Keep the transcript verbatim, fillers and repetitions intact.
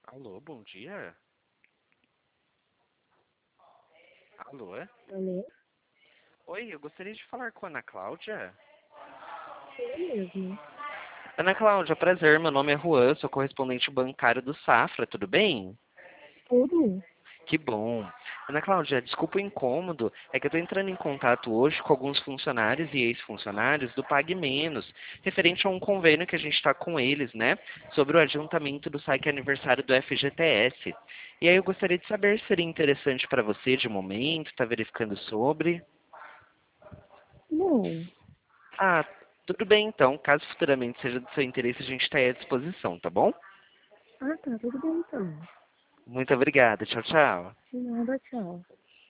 Alô, bom dia. Alô? Alô? Oi, eu gostaria de falar com a Ana Cláudia. Eu mesmo. Ana Cláudia, prazer, meu nome é Juan, sou correspondente bancário do Safra, tudo bem? Tudo? Que bom. Ana Cláudia, desculpa o incômodo, é que eu estou entrando em contato hoje com alguns funcionários e ex-funcionários do Pague Menos, referente a um convênio que a gente está com eles, né, sobre o adiantamento do saque aniversário do F G T S. E aí eu gostaria de saber se seria interessante para você de momento, está verificando sobre. Não. Ah, tudo bem então. Caso futuramente seja do seu interesse, a gente está aí à disposição, tá bom? Ah, tá, tudo bem então. Muito obrigada. Tchau, tchau. De nada, tchau.